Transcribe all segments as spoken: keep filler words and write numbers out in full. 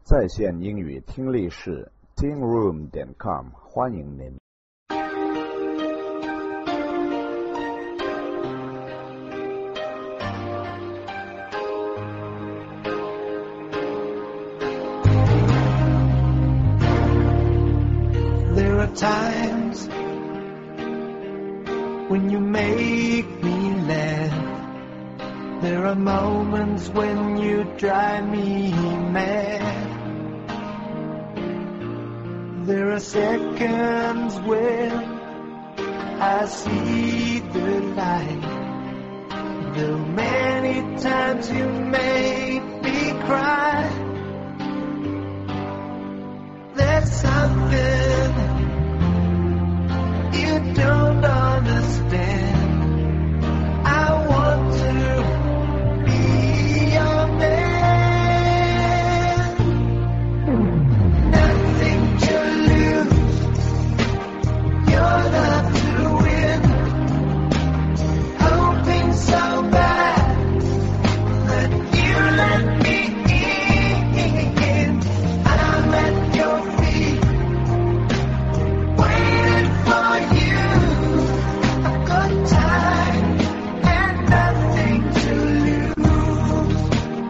在线英语听力室 teen room 点 com 欢迎您。 There are times when you make me laugh. There are moments when you drive me mad. There are seconds when I see the light. There are many times you make me cry. There's something you don't understand. I want to be your man. Nothing to lose, your love to win. Hoping so bad that you let me in. I'm at your feet, waiting for you. A good time and nothing to lose.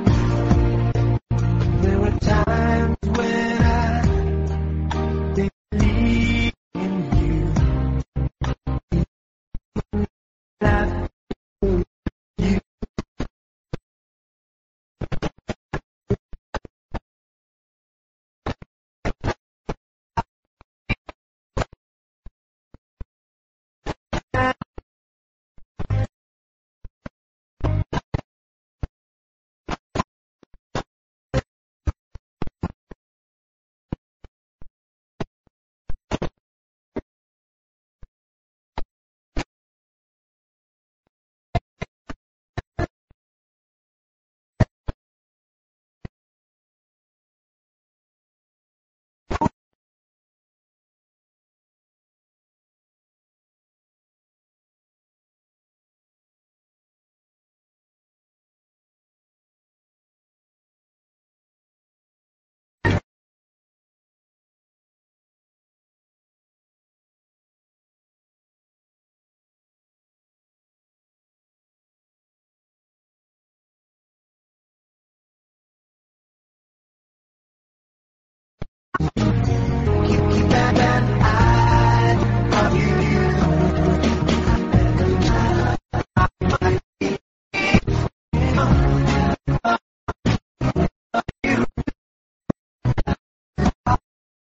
There were times when I believed in you. I feel you.